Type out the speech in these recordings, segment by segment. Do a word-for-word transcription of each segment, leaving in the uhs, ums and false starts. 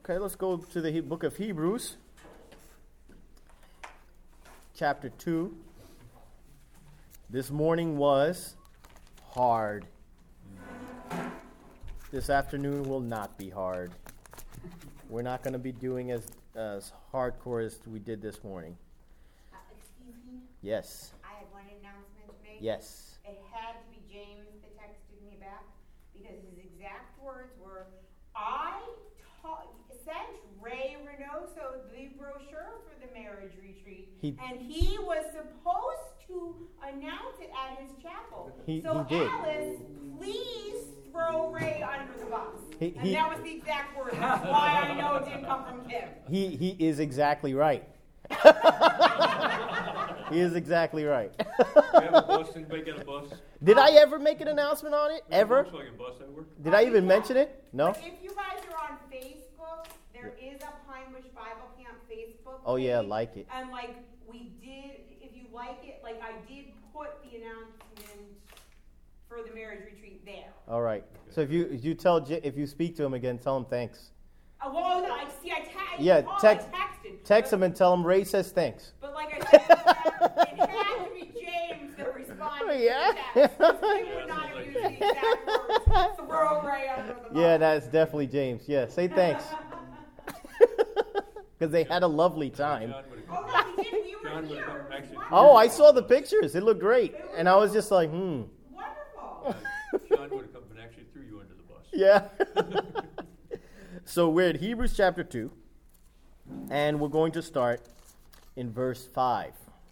Okay, let's go to the he- book of Hebrews, chapter two. This morning was hard. This afternoon will not be hard. We're not going to be doing as, as hardcore as we did this morning. Uh, excuse me? Yes. I have one announcement to make. Yes. It had to be James that texted me back because his exact words were, I ta- sent Ray Reynoso the brochure for the marriage retreat, He, and he was supposed to announce it at his chapel. He- so he did. Alice, please throw Ray under the bus. He- and he- that was the exact word. That's why I know it didn't come from Kim. he, he is exactly right. He is exactly right. You have a bus, anybody got a bus? Did I ever make an announcement on it? Ever? Volkswagen bus that work? Did I even mention it? No? But if you guys are on Facebook, there is a Pine Bush Bible Camp Facebook Oh, yeah, page. like it. And, like, we did, if you like it, like, I did put the announcement for the marriage retreat there. All right. So if you if you tell J- if you speak to him again, tell him thanks. Uh, well, no, I see, I, ta- Yeah, oh, text- I texted. Text but, him and tell him Ray says thanks. But, like I said, it had to be James that responded Yeah. to the text. 'Cause He would not have used the exact words, throw Ray under the bus. Yeah, that's definitely James. Yeah, say thanks. Because they had a lovely time. John would've Oh, come- no, we did, we were John would've here. come- actually- Oh, I saw the pictures. It looked great. And I was just like, hmm. Wonderful. John would have come and actually threw you under the bus. Yeah. So we're at Hebrews chapter two. And we're going to start in verse five.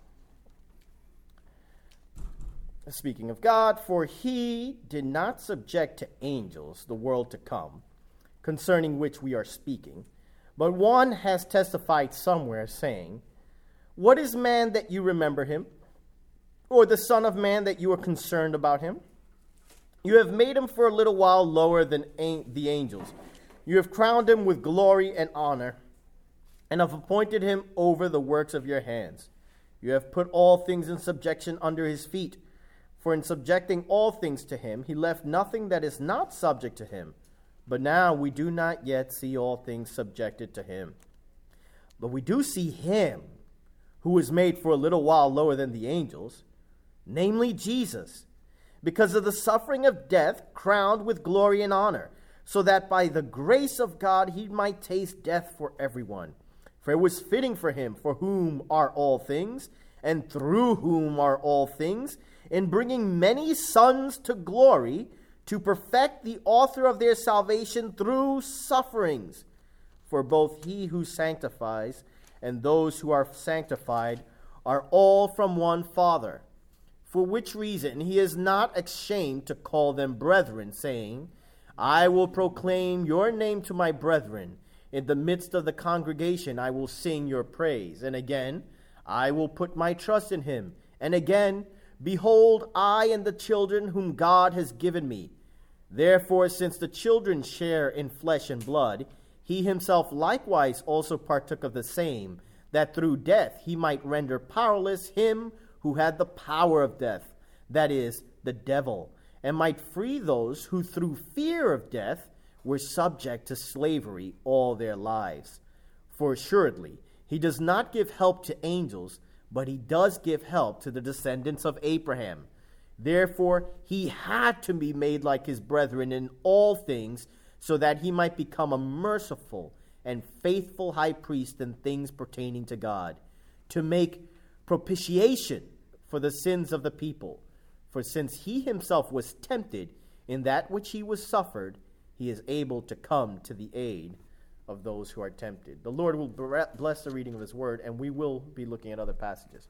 Speaking of God, for he did not subject to angels the world to come, concerning which we are speaking, but one has testified somewhere, saying, what is man that you remember him? Or the son of man that you are concerned about him? You have made him for a little while lower than an- the angels. You have crowned him with glory and honor, and have appointed him over the works of your hands. You have put all things in subjection under his feet. For in subjecting all things to him, he left nothing that is not subject to him. But now we do not yet see all things subjected to him. But we do see him who was made for a little while lower than the angels, namely Jesus, because of the suffering of death, crowned with glory and honor, so that by the grace of God he might taste death for everyone. For it was fitting for him, for whom are all things, and through whom are all things, in bringing many sons to glory, to perfect the author of their salvation through sufferings. For both he who sanctifies and those who are sanctified are all from one Father. For which reason he is not ashamed to call them brethren, saying, I will proclaim your name to my brethren. In the midst of the congregation I will sing your praise. And again, I will put my trust in him. And again, behold, I and the children whom God has given me. Therefore, since the children share in flesh and blood, he himself likewise also partook of the same, that through death he might render powerless him who had the power of death, that is, the devil, and might free those who through fear of death were subject to slavery all their lives. For assuredly, he does not give help to angels, but he does give help to the descendants of Abraham. Therefore, he had to be made like his brethren in all things, so that he might become a merciful and faithful high priest in things pertaining to God, to make propitiation for the sins of the people. For since he himself was tempted in that which he was suffered, he is able to come to the aid of those who are tempted. The Lord will bless the reading of his word, and we will be looking at other passages.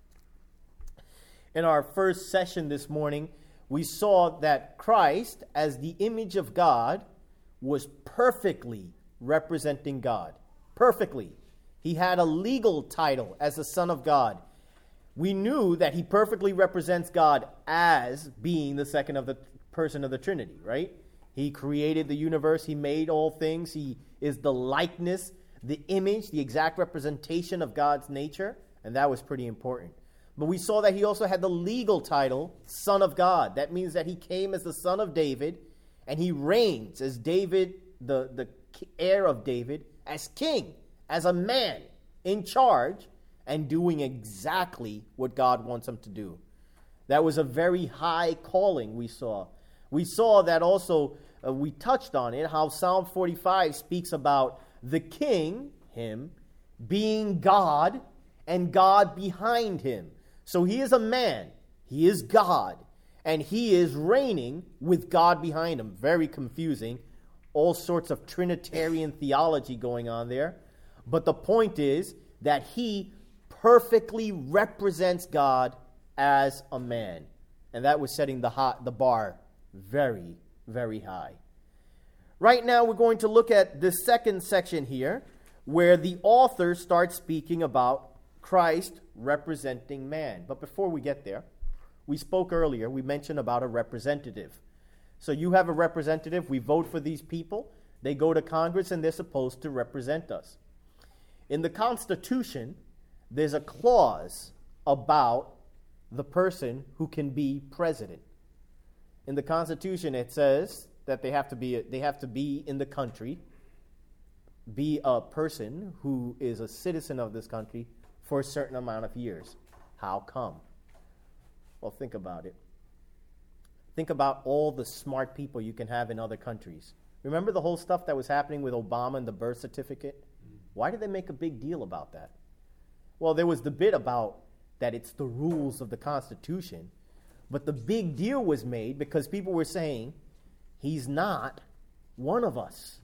In our first session this morning, we saw that Christ, as the image of God, was perfectly representing God. Perfectly. He had a legal title as the Son of God. We knew that he perfectly represents God as being the second of the person of the Trinity, right? He created the universe. He made all things. He is the likeness, the image, the exact representation of God's nature. And that was pretty important. But we saw that he also had the legal title, Son of God. That means that he came as the son of David, and he reigns as David, the, the heir of David as king, as a man in charge, and doing exactly what God wants him to do. That was a very high calling we saw. We saw that also, uh, we touched on it, how Psalm forty-five speaks about the king, him, being God, and God behind him. So he is a man, he is God, and he is reigning with God behind him. Very confusing. All sorts of Trinitarian theology going on there. But the point is that he perfectly represents God as a man. And that was setting the hot, the bar very, very high. Right now we're going to look at the second section here, where the author starts speaking about Christ representing man. But before we get there, we spoke earlier, we mentioned about a representative. So you have a representative, we vote for these people, they go to Congress, and they're supposed to represent us. In the Constitution, there's a clause about the person who can be president. In the Constitution, it says that they have to be they have to be in the country, be a person who is a citizen of this country for a certain amount of years. How come? Well, think about it. Think about all the smart people you can have in other countries. Remember the whole stuff that was happening with Obama and the birth certificate? Why did they make a big deal about that? Well, there was the bit about that it's the rules of the Constitution, but the big deal was made because people were saying, he's not one of us.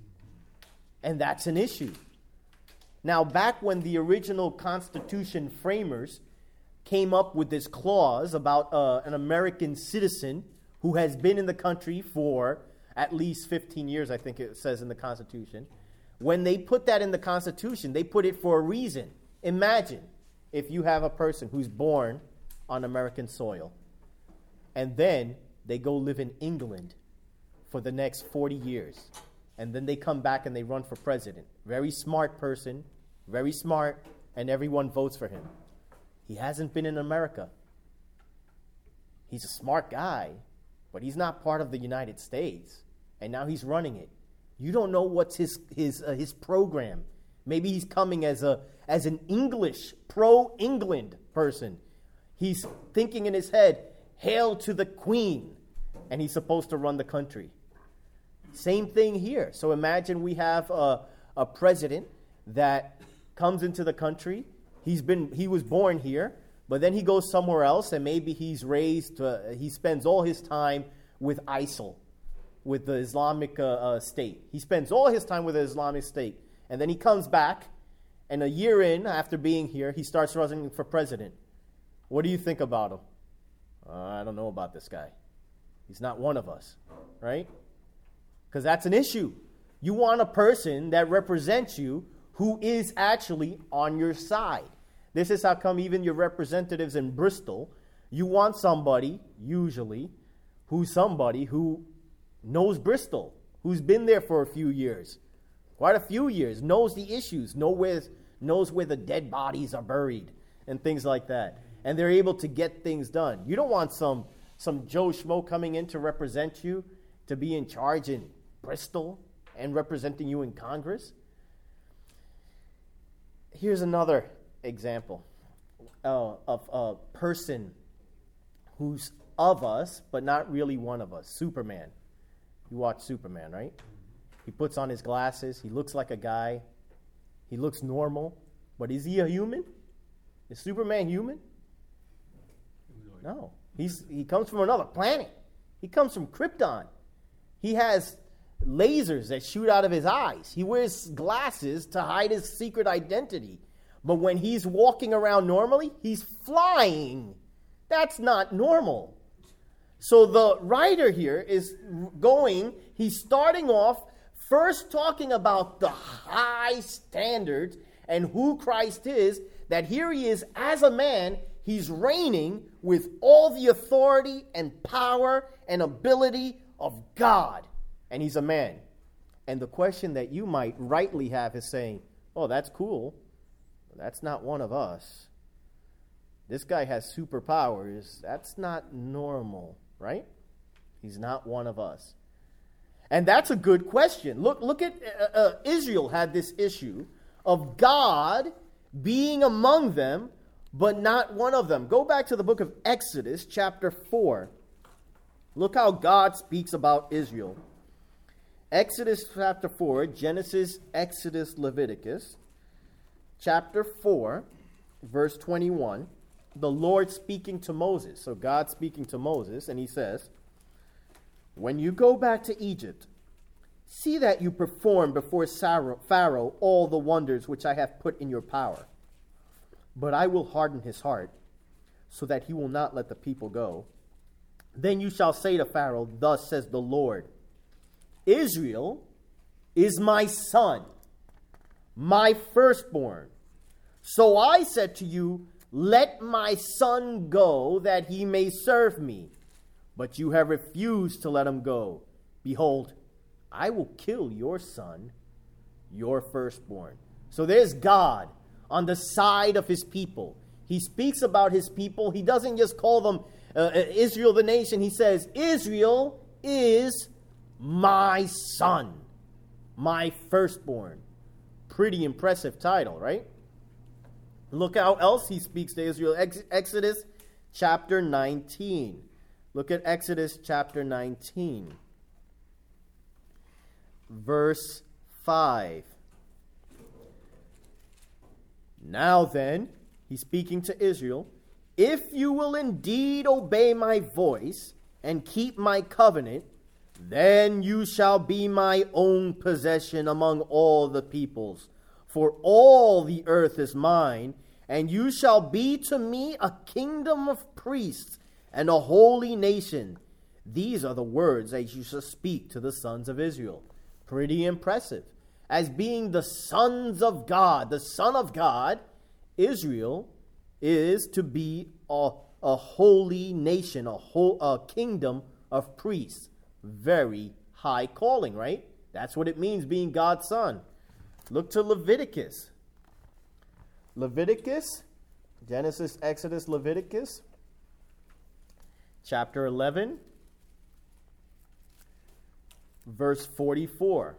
And that's an issue. Now, back when the original Constitution framers came up with this clause about uh, an American citizen who has been in the country for at least fifteen years, I think it says in the Constitution. When they put that in the Constitution, they put it for a reason. Imagine if you have a person who's born on American soil, and then they go live in England for the next forty years, and then they come back and they run for president. Very smart person, very smart, and everyone votes for him. He hasn't been in America. He's a smart guy, but he's not part of the United States, and now he's running it. You don't know what's his his uh, his program. Maybe he's coming as a as an English pro-England person. He's thinking in his head, "Hail to the Queen," and he's supposed to run the country. Same thing here. So imagine we have a, a president that comes into the country. He's been he was born here, but then he goes somewhere else, and maybe he's raised. Uh, he spends all his time with ISIL, with the Islamic uh, uh, State. He spends all his time with the Islamic State, and then he comes back, and a year in after being here, he starts running for president. What do you think about him? Uh, I don't know about this guy. He's not one of us, right? Because that's an issue. You want a person that represents you who is actually on your side. This is how come even your representatives in Bristol, you want somebody, usually, who's somebody who knows Bristol, who's been there for a few years, quite a few years, knows the issues, know where, knows where the dead bodies are buried, and things like that. And they're able to get things done. You don't want some, some Joe Schmo coming in to represent you, to be in charge in Bristol and representing you in Congress. Here's another example uh, of a person who's of us, but not really one of us. Superman. You watch Superman, right? He puts on his glasses. He looks like a guy. He looks normal. But is he a human? Is Superman human? No. He's he comes from another planet. He comes from Krypton. He has lasers that shoot out of his eyes. He wears glasses to hide his secret identity. But when he's walking around normally, he's flying. That's not normal. So the writer here is going, he's starting off first talking about the high standards and who Christ is, that here he is as a man, he's reigning with all the authority and power and ability of God. And he's a man. And the question that you might rightly have is saying, oh, that's cool. That's not one of us. This guy has superpowers. That's not normal, right? He's not one of us. And that's a good question. Look, look at uh, uh, Israel had this issue of God being among them, but not one of them. Go back to the book of Exodus, chapter four. Look how God speaks about Israel. Exodus chapter four, Genesis, Exodus, Leviticus, chapter four, verse twenty-one. The Lord speaking to Moses. So God speaking to Moses, and he says, when you go back to Egypt, see that you perform before Pharaoh all the wonders which I have put in your power. But I will harden his heart, so that he will not let the people go. Then you shall say to Pharaoh, thus says the Lord, Israel is my son, my firstborn. So I said to you, let my son go, that he may serve me. But you have refused to let him go. Behold, I will kill your son, your firstborn. So there's God on the side of his people. He speaks about his people. He doesn't just call them uh, Israel the nation. He says, Israel is my son, my firstborn. Pretty impressive title, right? Look how else he speaks to Israel. Ex- Exodus chapter nineteen. Look at Exodus chapter nineteen. Verse five. Now then, he's speaking to Israel, if you will indeed obey my voice and keep my covenant, then you shall be my own possession among all the peoples. For all the earth is mine, and you shall be to me a kingdom of priests and a holy nation. These are the words that you shall speak to the sons of Israel. Pretty impressive. As being the sons of God, the Son of God, Israel is to be a, a holy nation, a, whole, a kingdom of priests. Very high calling, right? That's what it means being God's son. Look to Leviticus. Leviticus, Genesis, Exodus, Leviticus, chapter eleven, verse forty-four.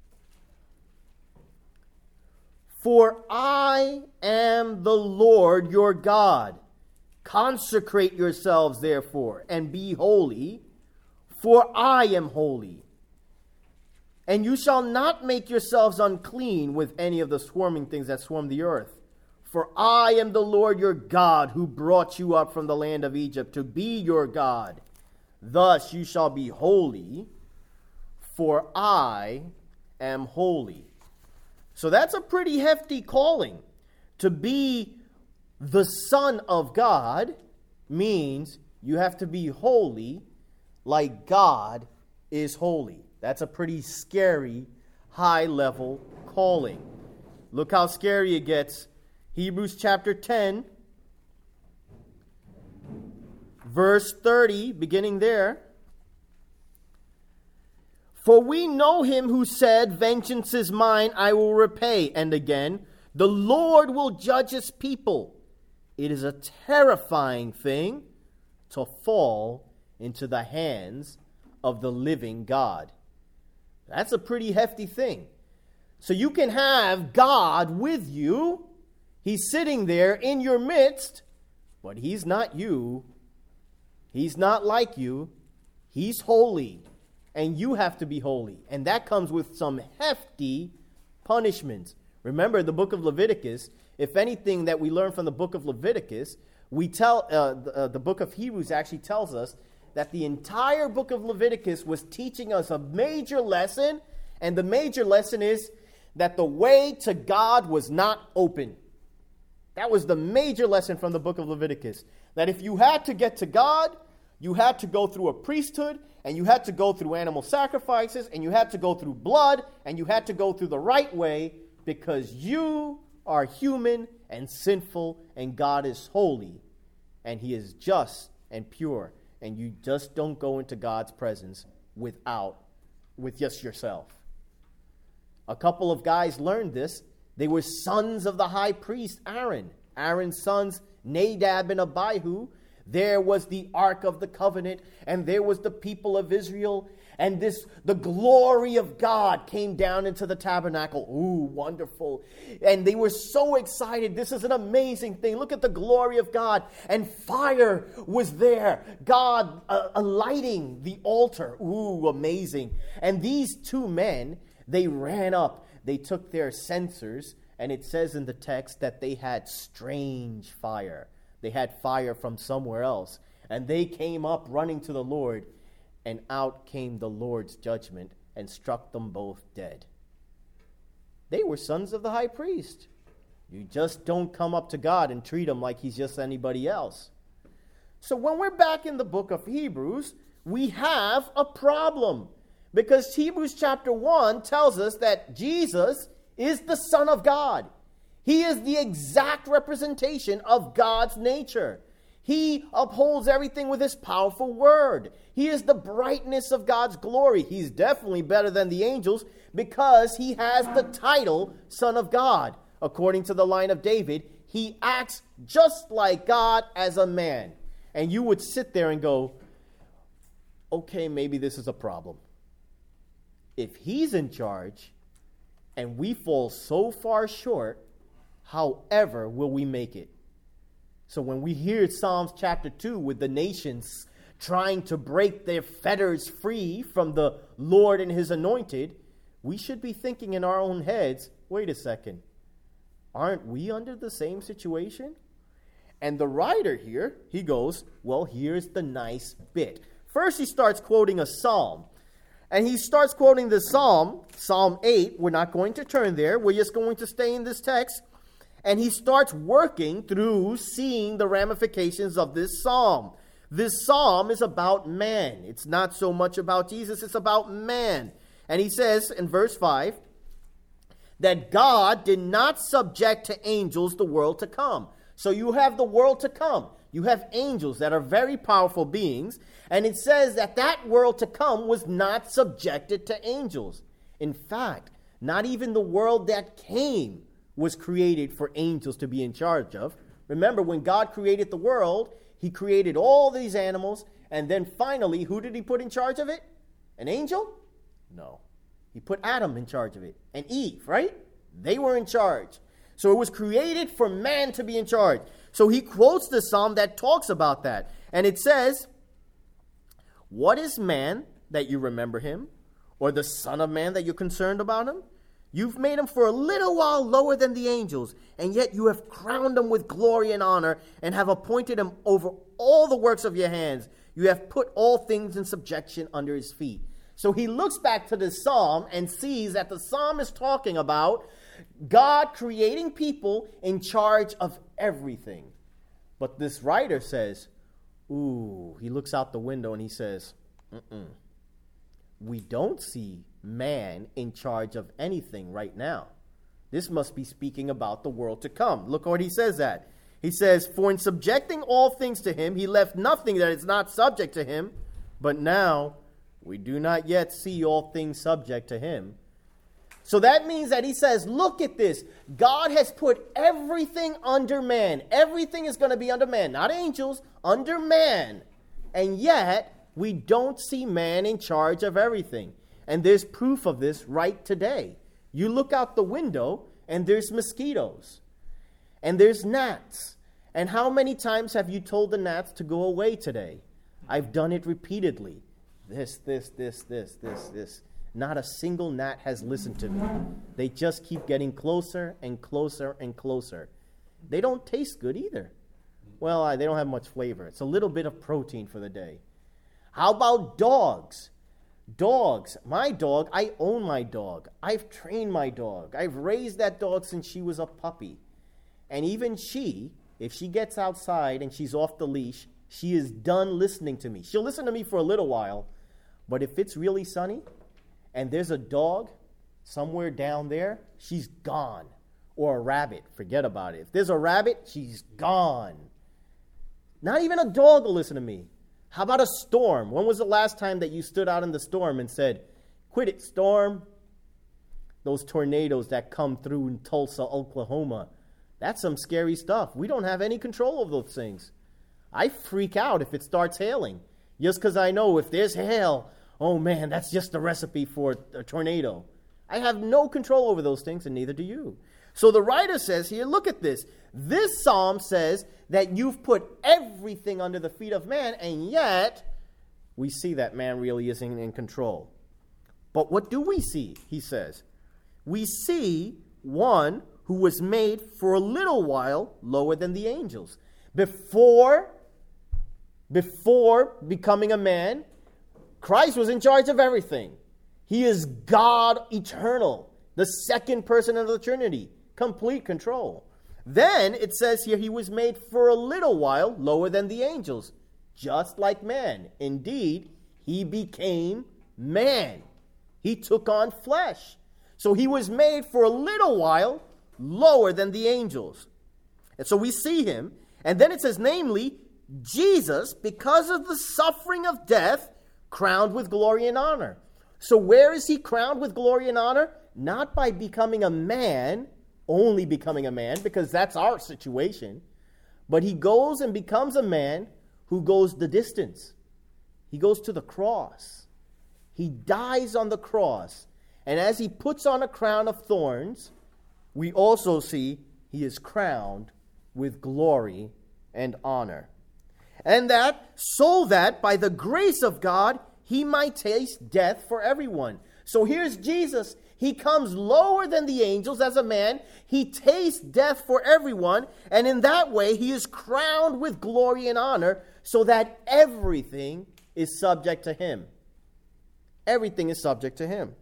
For I am the Lord your God. Consecrate yourselves, therefore, and be holy, for I am holy. And you shall not make yourselves unclean with any of the swarming things that swarm the earth. For I am the Lord your God, who brought you up from the land of Egypt to be your God. Thus you shall be holy, for I am holy. So that's a pretty hefty calling. To be the Son of God means you have to be holy like God is holy. That's a pretty scary, high-level calling. Look how scary it gets. Hebrews chapter ten, verse thirty, beginning there. For we know him who said, vengeance is mine, I will repay. And again, the Lord will judge his people. It is a terrifying thing to fall into the hands of the living God. That's a pretty hefty thing. So you can have God with you. He's sitting there in your midst, but he's not you. He's not like you. He's holy, and you have to be holy. And that comes with some hefty punishments. Remember the book of Leviticus. If anything that we learn from the book of Leviticus, we tell uh, the, uh, the book of Hebrews actually tells us that the entire book of Leviticus was teaching us a major lesson, and the major lesson is that the way to God was not open. That was the major lesson from the book of Leviticus. That if you had to get to God, you had to go through a priesthood, and you had to go through animal sacrifices, and you had to go through blood, and you had to go through the right way, because you are human and sinful, and God is holy, and he is just and pure. And you just don't go into God's presence without, with just yourself. A couple of guys learned this. They were sons of the high priest Aaron. Aaron's sons, Nadab and Abihu. There was the Ark of the Covenant, and there was the people of Israel. And this, the glory of God came down into the tabernacle. Ooh, wonderful. And they were so excited. This is an amazing thing. Look at the glory of God. And fire was there. God uh, lighting the altar. Ooh, amazing. And these two men, they ran up. They took their censers. And it says in the text that they had strange fire. They had fire from somewhere else. And they came up running to the Lord. And out came the Lord's judgment and struck them both dead. They were sons of the high priest. You just don't come up to God and treat him like he's just anybody else. So when we're back in the book of Hebrews, we have a problem. Because Hebrews chapter one tells us that Jesus is the Son of God. He is the exact representation of God's nature. He upholds everything with his powerful word. He is the brightness of God's glory. He's definitely better than the angels because he has the title Son of God. According to the line of David, he acts just like God as a man. And you would sit there and go, okay, maybe this is a problem. If he's in charge and we fall so far short, however will we make it? So when we hear Psalms chapter two with the nations trying to break their fetters free from the Lord and his anointed, we should be thinking in our own heads, wait a second, aren't we under the same situation? And the writer here, he goes, well, here's the nice bit. First he starts quoting a psalm. And he starts quoting the psalm, Psalm eight. We're not going to turn there. We're just going to stay in this text. And he starts working through seeing the ramifications of this psalm. This psalm is about man. It's not so much about Jesus. It's about man. And he says in verse five that God did not subject to angels the world to come. So you have the world to come. You have angels that are very powerful beings. And it says that that world to come was not subjected to angels. In fact, not even the world that came was created for angels to be in charge of. Remember, when God created the world, he created all these animals, and then finally, who did he put in charge of it? An angel? No. He put Adam in charge of it, and Eve, right? They were in charge. So it was created for man to be in charge. So he quotes the psalm that talks about that, and it says, what is man that you remember him, or the son of man that you're concerned about him? You've made him for a little while lower than the angels, and yet you have crowned him with glory and honor and have appointed him over all the works of your hands. You have put all things in subjection under his feet. So he looks back to this psalm and sees that the psalm is talking about God creating people in charge of everything. But this writer says, ooh, he looks out the window and he says, mm-mm. We don't see man in charge of anything right now. This must be speaking about the world to come. Look what he says that. He says, for in subjecting all things to him, he left nothing that is not subject to him. But now we do not yet see all things subject to him. So that means that he says, look at this. God has put everything under man. Everything is going to be under man. Not angels, under man. And yet, we don't see man in charge of everything. And there's proof of this right today. You look out the window and there's mosquitoes. And there's gnats. And how many times have you told the gnats to go away today? I've done it repeatedly. This, this, this, this, this, this. Not a single gnat has listened to me. They just keep getting closer and closer and closer. They don't taste good either. Well, uh, they don't have much flavor. It's a little bit of protein for the day. How about dogs? Dogs. My dog, I own my dog. I've trained my dog. I've raised that dog since she was a puppy. And even she, if she gets outside and she's off the leash, she is done listening to me. She'll listen to me for a little while, but if it's really sunny and there's a dog somewhere down there, she's gone. Or a rabbit, forget about it. If there's a rabbit, she's gone. Not even a dog will listen to me. How about a storm? When was the last time that you stood out in the storm and said, quit it, storm? Those tornadoes that come through in Tulsa, Oklahoma, that's some scary stuff. We don't have any control of those things. I freak out if it starts hailing. Just because I know if there's hail, oh man, that's just the recipe for a tornado. I have no control over those things, and neither do you. So the writer says here, look at this. This psalm says that you've put everything under the feet of man, and yet we see that man really isn't in control. But what do we see? He says, we see one who was made for a little while lower than the angels. Before, before becoming a man, Christ was in charge of everything. He is God eternal, the second person of the Trinity, complete control. Then it says here he was made for a little while lower than the angels, just like man. Indeed, he became man. He took on flesh. So he was made for a little while lower than the angels. And so we see him. And then it says, namely, Jesus, because of the suffering of death, crowned with glory and honor. So where is he crowned with glory and honor? Not by becoming a man, only becoming a man, because that's our situation. But he goes and becomes a man who goes the distance. He goes to the cross. He dies on the cross. And as he puts on a crown of thorns, we also see he is crowned with glory and honor. And that, so that by the grace of God, he might taste death for everyone. So here's Jesus. He comes lower than the angels as a man. He tastes death for everyone. And in that way, he is crowned with glory and honor so that everything is subject to him. Everything is subject to him.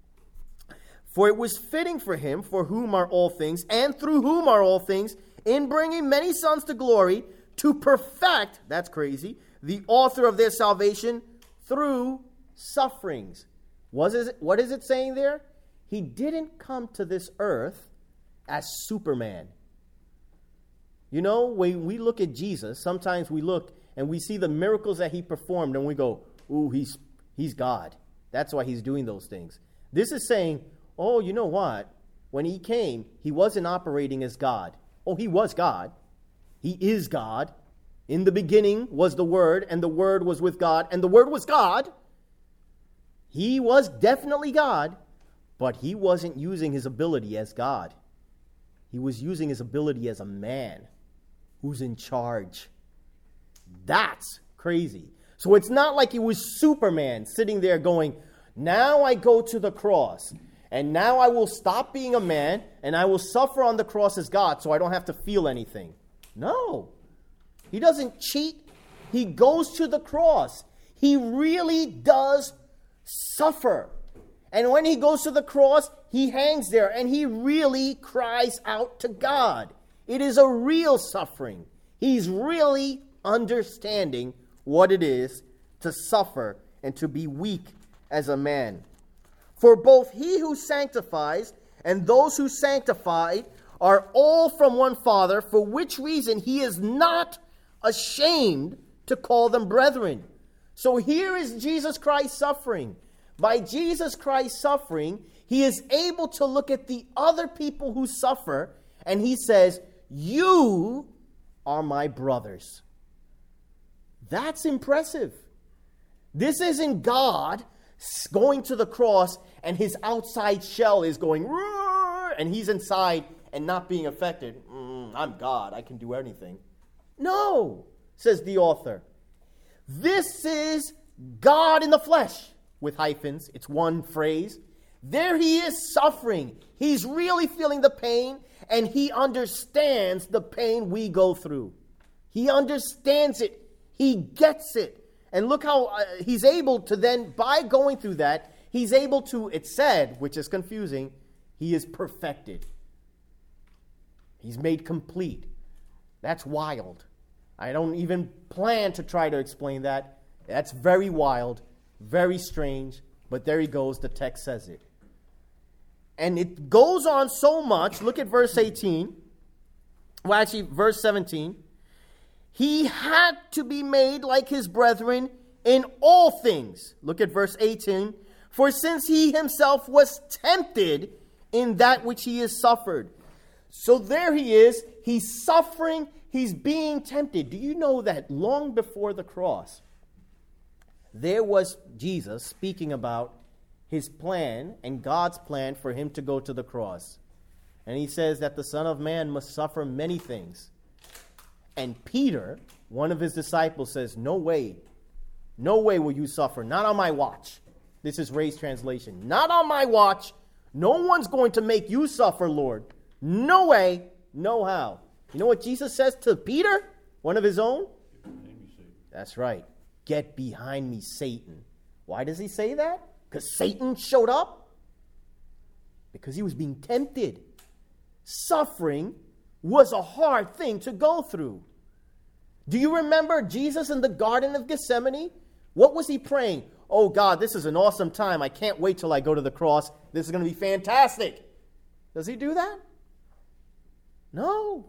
For it was fitting for him, for whom are all things, and through whom are all things, in bringing many sons to glory, to perfect, that's crazy, the author of their salvation through sufferings. What is it, what is it saying there? He didn't come to this earth as Superman. You know, when we look at Jesus, sometimes we look and we see the miracles that he performed and we go, ooh, he's, he's God. That's why he's doing those things. This is saying, oh, you know what? When he came, he wasn't operating as God. Oh, he was God. He is God. In the beginning was the Word, and the Word was with God, and the Word was God. He was definitely God, but he wasn't using his ability as God. He was using his ability as a man who's in charge. That's crazy. So it's not like he was Superman sitting there going, now I go to the cross, and now I will stop being a man, and I will suffer on the cross as God, so I don't have to feel anything. No. He doesn't cheat. He goes to the cross. He really does suffer. And when he goes to the cross, he hangs there, and he really cries out to God. It is a real suffering. He's really understanding what it is to suffer and to be weak as a man. For both he who sanctifies and those who sanctified are all from one Father, for which reason he is not ashamed to call them brethren. So here is Jesus Christ suffering. By Jesus Christ suffering, he is able to look at the other people who suffer, and he says, you are my brothers. That's impressive. This isn't God going to the cross and his outside shell is going, roar, and he's inside and not being affected. Mm, I'm God. I can do anything. No, says the author. This is God in the flesh, with hyphens. It's one phrase. There he is suffering. He's really feeling the pain, and he understands the pain we go through. He understands it. He gets it. And look how uh, he's able to then, by going through that, he's able to, it said, which is confusing, he is perfected. He's made complete. That's wild. I don't even plan to try to explain that. That's very wild, very strange, but there he goes, the text says it. And it goes on so much. Look at verse eighteen. Well, actually, verse seventeen. He had to be made like his brethren in all things. Look at verse eighteen. For since he himself was tempted in that which he has suffered. So there he is. He's suffering. He's being tempted. Do you know that long before the cross, there was Jesus speaking about his plan and God's plan for him to go to the cross. And he says that the Son of Man must suffer many things. And Peter, one of his disciples, says, no way. No way will you suffer. Not on my watch. This is Ray's translation. Not on my watch. No one's going to make you suffer, Lord. No way. No how. You know what Jesus says to Peter, one of his own? That's right. Get behind me, Satan. Why does he say that? Because Satan showed up? Because he was being tempted. Suffering was a hard thing to go through. Do you remember Jesus in the Garden of Gethsemane? What was he praying? Oh God, this is an awesome time. I can't wait till I go to the cross. This is going to be fantastic. Does he do that? No.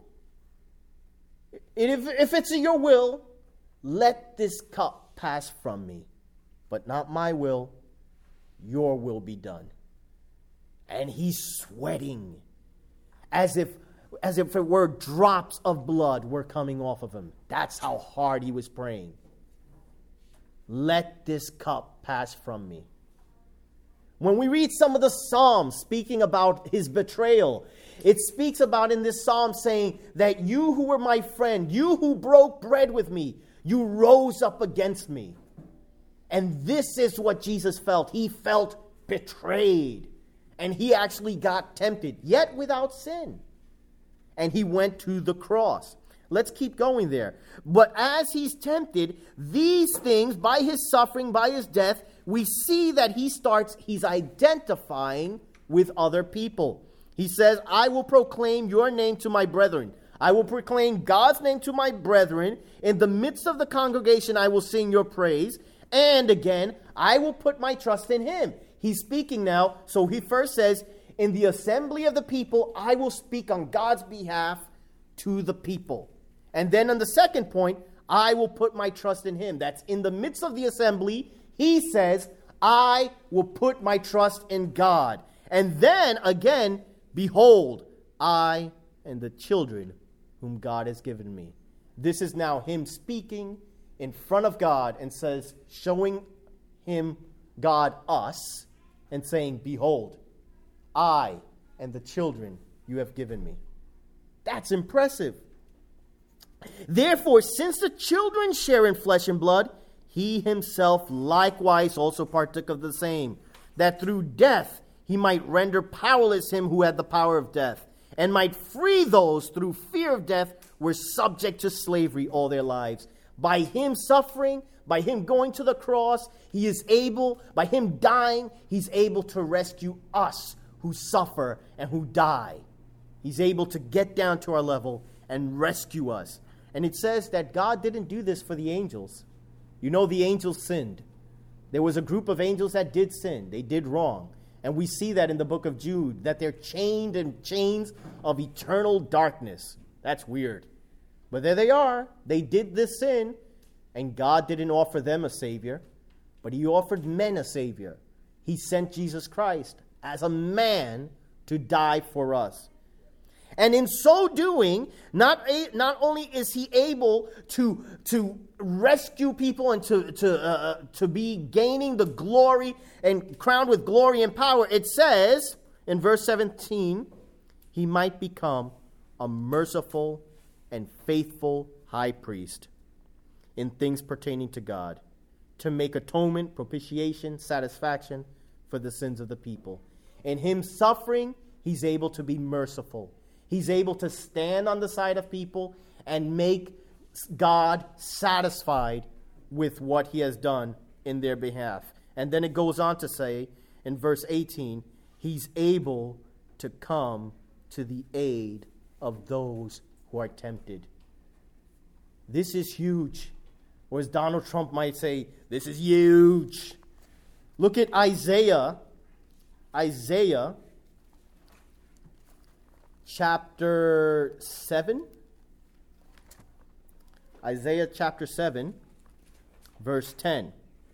If, if it's in your will, let this cup pass from me. But not my will, your will be done. And he's sweating as if as if it were drops of blood were coming off of him. That's how hard he was praying. Let this cup pass from me. When we read some of the Psalms speaking about his betrayal, it speaks about in this Psalm saying that you who were my friend, you who broke bread with me, you rose up against me. And this is what Jesus felt. He felt betrayed. And he actually got tempted, yet without sin. And he went to the cross. Let's keep going there. But as he's tempted, these things, by his suffering, by his death, we see that he starts, he's identifying with other people. He says, I will proclaim your name to my brethren. I will proclaim God's name to my brethren. In the midst of the congregation, I will sing your praise. And again, I will put my trust in him. He's speaking now. So he first says, in the assembly of the people, I will speak on God's behalf to the people. And then on the second point, I will put my trust in him. That's in the midst of the assembly. He says, I will put my trust in God. And then again, behold, I and the children whom God has given me. This is now him speaking in front of God and says, showing him, God, us, and saying, behold, I and the children you have given me. That's impressive. Therefore, since the children share in flesh and blood, he himself likewise also partook of the same, that through death he might render powerless him who had the power of death, and might free those through fear of death were subject to slavery all their lives. By him suffering, by him going to the cross, he is able, by him dying, he's able to rescue us who suffer and who die. He's able to get down to our level and rescue us. And it says that God didn't do this for the angels. You know, the angels sinned. There was a group of angels that did sin. They did wrong. And we see that in the book of Jude, that they're chained in chains of eternal darkness. That's weird. But there they are. They did this sin, and God didn't offer them a Savior, but he offered men a Savior. He sent Jesus Christ as a man to die for us. And in so doing, not, a, not only is he able to, to rescue people and to, to, uh, to be gaining the glory and crowned with glory and power, it says in verse seventeen, he might become a merciful and faithful high priest in things pertaining to God, to make atonement, propitiation, satisfaction for the sins of the people. In him suffering, he's able to be merciful. He's able to stand on the side of people and make God satisfied with what he has done in their behalf. And then it goes on to say in verse eighteen, he's able to come to the aid of those who are tempted. This is huge. Or as Donald Trump might say, this is huge. Look at Isaiah. Isaiah chapter seven. Isaiah chapter seven, verse ten.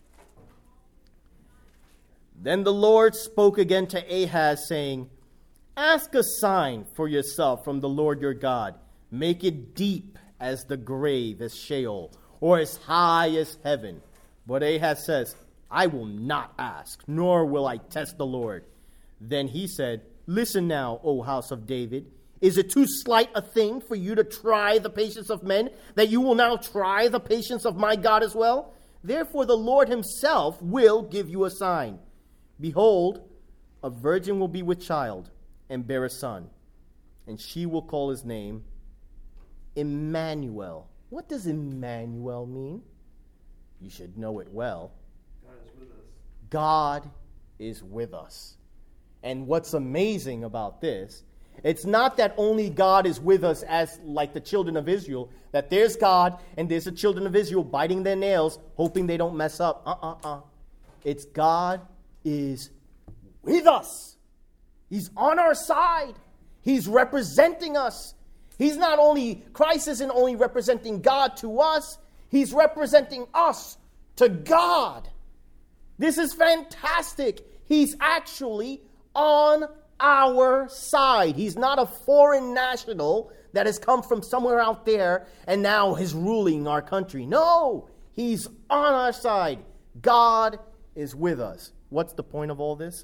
Then the Lord spoke again to Ahaz, saying, ask a sign for yourself from the Lord your God. Make it deep as the grave, as Sheol, or as high as heaven. But Ahaz says, I will not ask, nor will I test the Lord. Then he said, listen now, O house of David. Is it too slight a thing for you to try the patience of men, that you will now try the patience of my God as well? Therefore the Lord himself will give you a sign. Behold, a virgin will be with child and bear a son, and she will call his name Emmanuel. What does Emmanuel mean? You should know it well. God is with us. God is with us. And what's amazing about this, it's not that only God is with us as like the children of Israel, that there's God and there's the children of Israel biting their nails, hoping they don't mess up. Uh-uh-uh. It's God is with us. He's on our side. He's representing us. He's not only, Christ isn't only representing God to us, he's representing us to God. This is fantastic. He's actually on our side. He's not a foreign national that has come from somewhere out there and now is ruling our country. No, he's on our side. God is with us. What's the point of all this?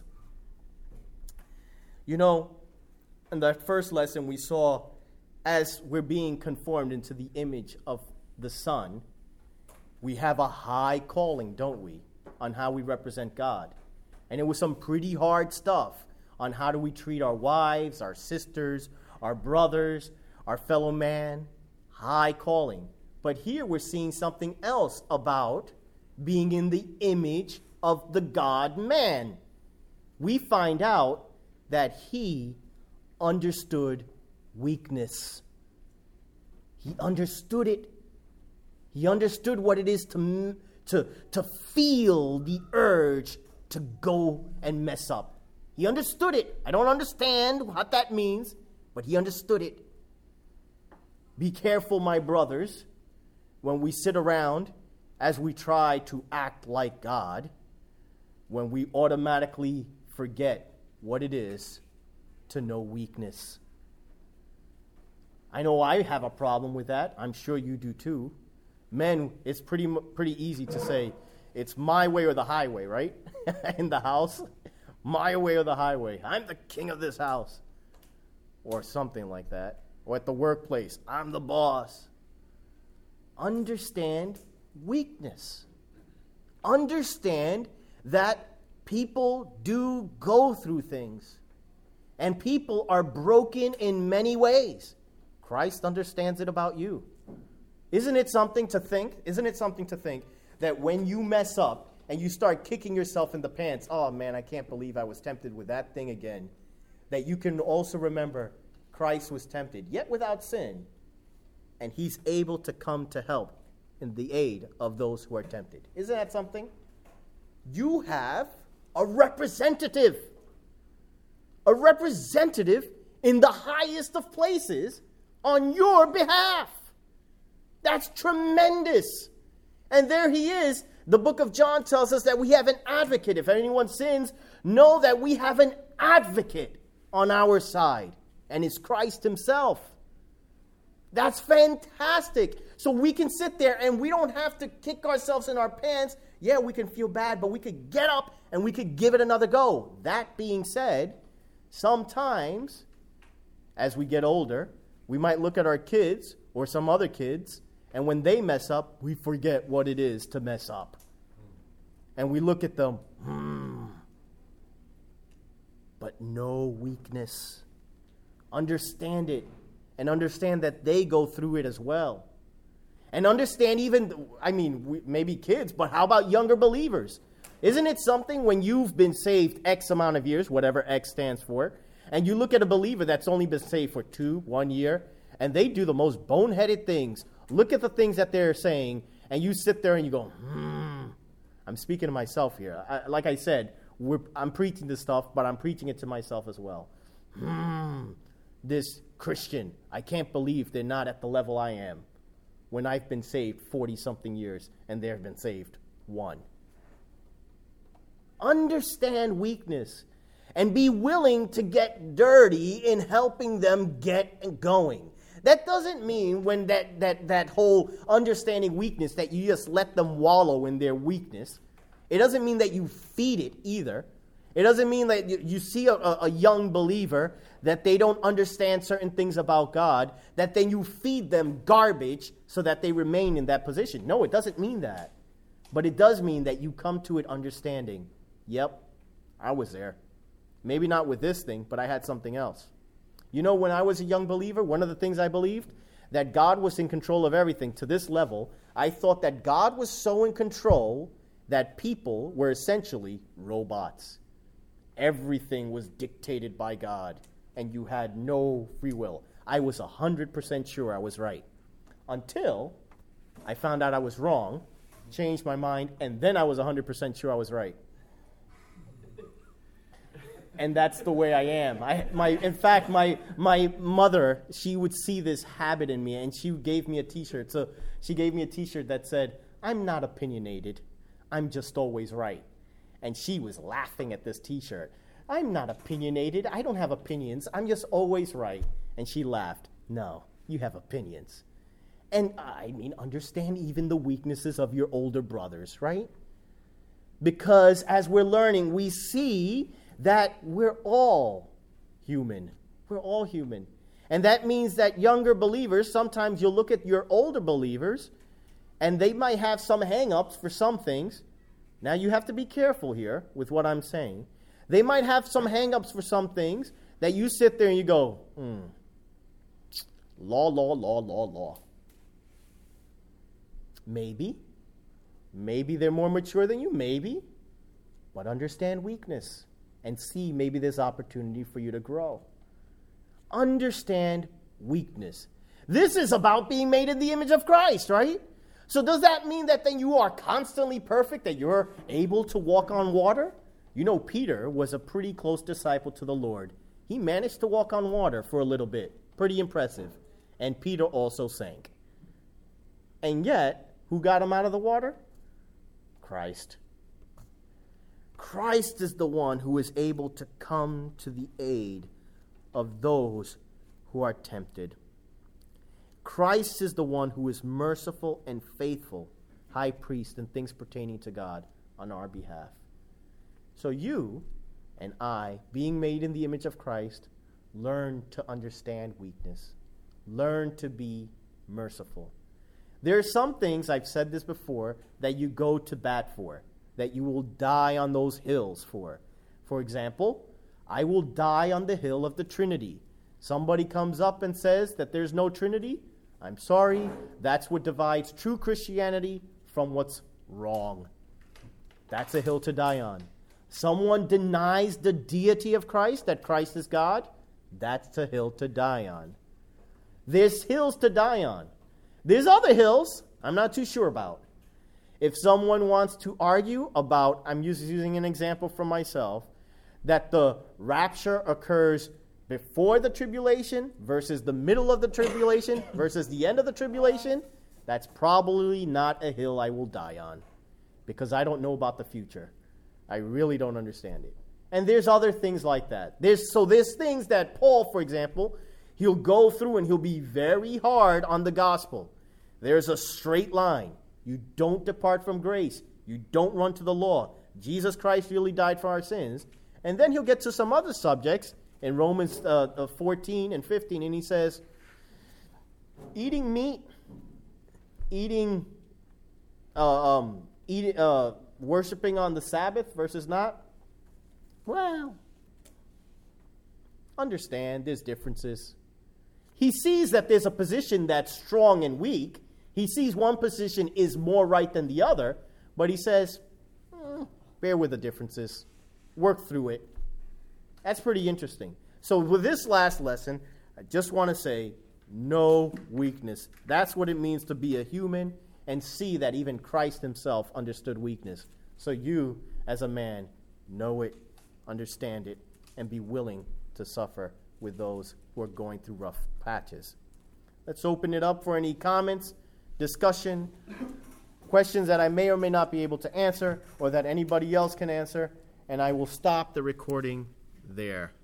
You know, in the first lesson we saw, as we're being conformed into the image of the Son, we have a high calling, don't we, on how we represent God. And it was some pretty hard stuff on how do we treat our wives, our sisters, our brothers, our fellow man. High calling. But here we're seeing something else about being in the image of the God-man. We find out that he understood weakness. He understood it. He understood what it is to, to, to feel the urge to go and mess up. He understood it. I don't understand what that means, but he understood it. Be careful, my brothers, when we sit around as we try to act like God, when we automatically forget what it is to know weakness. I know I have a problem with that. I'm sure you do too. Men, it's pretty pretty easy to say, it's my way or the highway, right? In the house, my way or the highway. I'm the king of this house. Or something like that. Or at the workplace, I'm the boss. Understand weakness. Understand that people do go through things. And people are broken in many ways. Christ understands it about you. Isn't it something to think? Isn't it something to think that when you mess up and you start kicking yourself in the pants, oh man, I can't believe I was tempted with that thing again, that you can also remember Christ was tempted, yet without sin, and he's able to come to help in the aid of those who are tempted. Isn't that something? You have a representative. A representative in the highest of places on your behalf. That's tremendous. And there he is. The book of John tells us that we have an advocate. If anyone sins, know that we have an advocate on our side. And it's Christ himself. That's fantastic. So we can sit there and we don't have to kick ourselves in our pants. Yeah, we can feel bad, but we could get up and we could give it another go. That being said, sometimes, as we get older, we might look at our kids or some other kids, and when they mess up, we forget what it is to mess up. And we look at them, hmm, but no weakness. Understand it, and understand that they go through it as well. And understand even, I mean, we, maybe kids, but how about younger believers? Isn't it something when you've been saved X amount of years, whatever X stands for, and you look at a believer that's only been saved for two, one year, and they do the most boneheaded things. Look at the things that they're saying, and you sit there and you go, hmm. I'm speaking to myself here. I, like I said, we're, I'm preaching this stuff, but I'm preaching it to myself as well. Hmm. This Christian, I can't believe they're not at the level I am when I've been saved forty-something years, and they've been saved one. Understand weakness and be willing to get dirty in helping them get going. That doesn't mean when that, that, that whole understanding weakness that you just let them wallow in their weakness. It doesn't mean that you feed it either. It doesn't mean that you, you see a, a young believer that they don't understand certain things about God, that then you feed them garbage so that they remain in that position. No, it doesn't mean that. But it does mean that you come to it understanding, yep, I was there. Maybe not with this thing, but I had something else. You know, when I was a young believer, one of the things I believed, that God was in control of everything to this level. I thought that God was so in control that people were essentially robots. Everything was dictated by God, and you had no free will. I was one hundred percent sure I was right. Until I found out I was wrong, changed my mind, and then I was one hundred percent sure I was right. And that's the way I am. I, my, in fact, my my mother, she would see this habit in me, and she gave me a T-shirt. So she gave me a T-shirt that said, "I'm not opinionated. I'm just always right." And she was laughing at this T-shirt. "I'm not opinionated. I don't have opinions. I'm just always right." And she laughed. "No, you have opinions." And I mean, understand even the weaknesses of your older brothers, right? Because as we're learning, we see that we're all human. We're all human. And that means that younger believers, sometimes you'll look at your older believers, and they might have some hang-ups for some things. Now, you have to be careful here with what I'm saying. They might have some hang-ups for some things that you sit there and you go, hmm, law, law, law, law, law. Maybe. Maybe they're more mature than you. Maybe. But understand weakness and see maybe there's opportunity for you to grow. Understand weakness. This is about being made in the image of Christ, right? So does that mean that then you are constantly perfect, that you're able to walk on water? You know, Peter was a pretty close disciple to the Lord. He managed to walk on water for a little bit. Pretty impressive. And Peter also sank. And yet, who got him out of the water? Christ. Christ is the one who is able to come to the aid of those who are tempted. Christ is the one who is merciful and faithful, high priest in things pertaining to God on our behalf. So you and I, being made in the image of Christ, learn to understand weakness. Learn to be merciful. There are some things, I've said this before, that you go to bat for, that you will die on those hills for. For example, I will die on the hill of the Trinity. Somebody comes up and says that there's no Trinity. I'm sorry, that's what divides true Christianity from what's wrong. That's a hill to die on. Someone denies the deity of Christ, that Christ is God. That's a hill to die on. There's hills to die on. There's other hills I'm not too sure about. If someone wants to argue about, I'm using an example from myself, that the rapture occurs before the tribulation versus the middle of the tribulation versus the end of the tribulation, that's probably not a hill I will die on, because I don't know about the future. I really don't understand it. And there's other things like that. There's so there's things that Paul, for example, he'll go through and he'll be very hard on the gospel. There's a straight line. You don't depart from grace. You don't run to the law. Jesus Christ really died for our sins. And then he'll get to some other subjects in Romans uh, fourteen and fifteen, and he says, eating meat, eating, uh, um, eating, uh, worshiping on the Sabbath versus not. Well, understand there's differences. He sees that there's a position that's strong and weak. He sees one position is more right than the other, but he says, eh, bear with the differences. Work through it. That's pretty interesting. So with this last lesson, I just want to say, no weakness. That's what it means to be a human, and see that even Christ himself understood weakness. So you, as a man, know it, understand it, and be willing to suffer with those who are going through rough patches. Let's open it up for any comments, discussion, questions that I may or may not be able to answer, or that anybody else can answer, and I will stop the recording there.